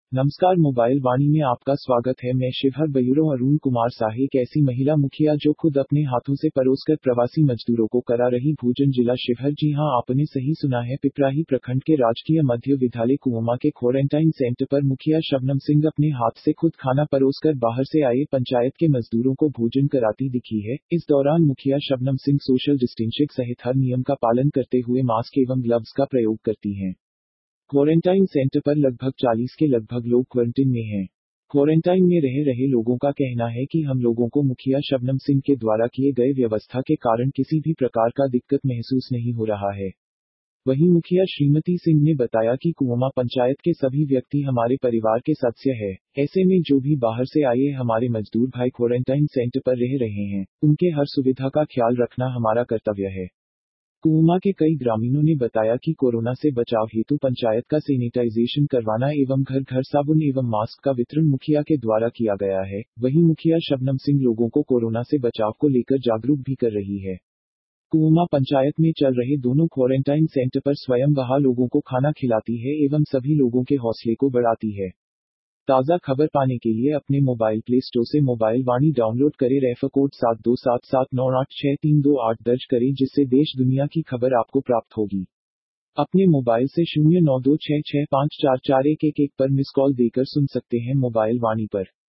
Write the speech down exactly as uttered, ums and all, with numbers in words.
नमस्कार, मोबाइल वाणी में आपका स्वागत है। मैं शिवहर बयूरों अरुण कुमार साहे एक ऐसी महिला मुखिया जो खुद अपने हाथों से परोसकर प्रवासी मजदूरों को करा रही भोजन। जिला शिवहर। जी हां, आपने सही सुना है। पिपराही प्रखंड के राजकीय मध्य विद्यालय कुआमा के क्वारंटाइन सेंटर पर मुखिया शबनम सिंह अपने हाथ से खुद खाना परोसकर बाहर से आए पंचायत के मजदूरों को भोजन कराती दिखी है। इस दौरान मुखिया शबनम सिंह सोशल डिस्टेंसिंग सहित हर नियम का पालन करते हुए मास्क एवं ग्लव्स का प्रयोग करती हैं। क्वारंटाइन सेंटर पर लगभग चालीस के लगभग लोग क्वारंटीन में हैं। क्वारंटाइन में रह रहे लोगों का कहना है कि हम लोगों को मुखिया शबनम सिंह के द्वारा किए गए व्यवस्था के कारण किसी भी प्रकार का दिक्कत महसूस नहीं हो रहा है। वहीं मुखिया श्रीमती सिंह ने बताया कि कुआमा पंचायत के सभी व्यक्ति हमारे परिवार के सदस्य हैं। ऐसे में जो भी बाहर से आए हमारे मजदूर भाई क्वारंटाइन सेंटर पर रह रहे हैं, उनके हर सुविधा का ख्याल रखना हमारा कर्तव्य है। कुआमा के कई ग्रामीणों ने बताया कि कोरोना से बचाव हेतु पंचायत का सैनिटाइजेशन करवाना एवं घर घर साबुन एवं मास्क का वितरण मुखिया के द्वारा किया गया है। वहीं मुखिया शबनम सिंह लोगों को कोरोना से बचाव को लेकर जागरूक भी कर रही है। कुआमा पंचायत में चल रहे दोनों क्वारंटाइन सेंटर पर स्वयं वहां लोगों को खाना खिलाती है एवं सभी लोगों के हौसले को बढ़ाती है। ताज़ा खबर पाने के लिए अपने मोबाइल प्ले स्टोर से मोबाइल वाणी डाउनलोड करें। रेफर कोड सात दो सात सात नौ आठ छह तीन दो आठ दर्ज करें, जिससे देश दुनिया की खबर आपको प्राप्त होगी। अपने मोबाइल से शून्य नौ दो छह छह पाँच चार चार एक एक एक पर मिस कॉल देकर सुन सकते हैं मोबाइल वाणी पर।